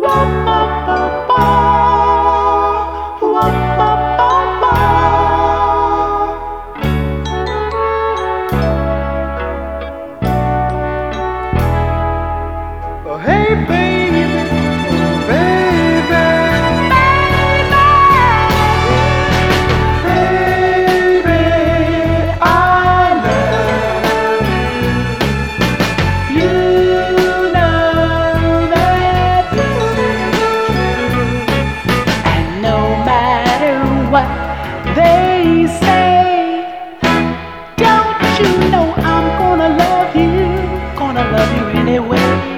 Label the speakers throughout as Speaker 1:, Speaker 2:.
Speaker 1: Hey baby, baby, baby, I love you. You know that this is true. And no matter what they say, don't you know I'm gonna love you anyway.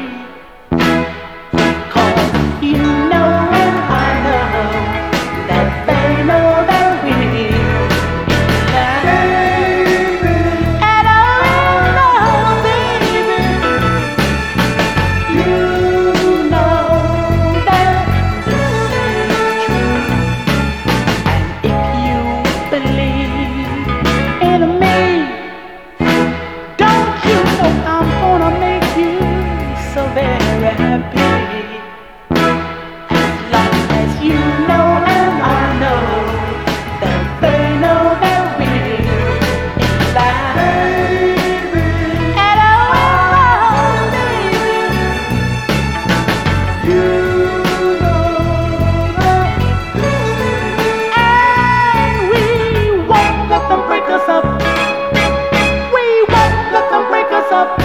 Speaker 1: So very happy, as long as you know and I know that they know that we're in love. And oh, baby, you know that, and we won't let them break us up. We won't let them break us up.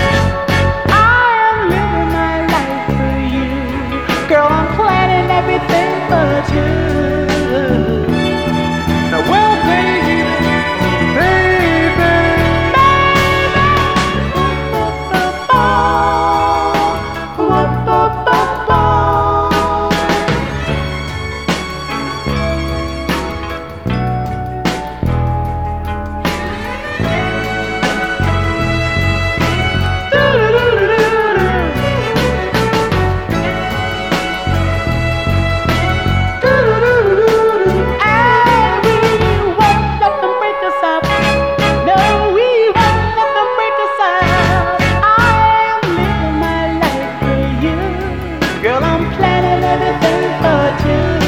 Speaker 1: Girl, I'm planning everything but you. Now, well, baby, baby, girl, I'm planning everything but you.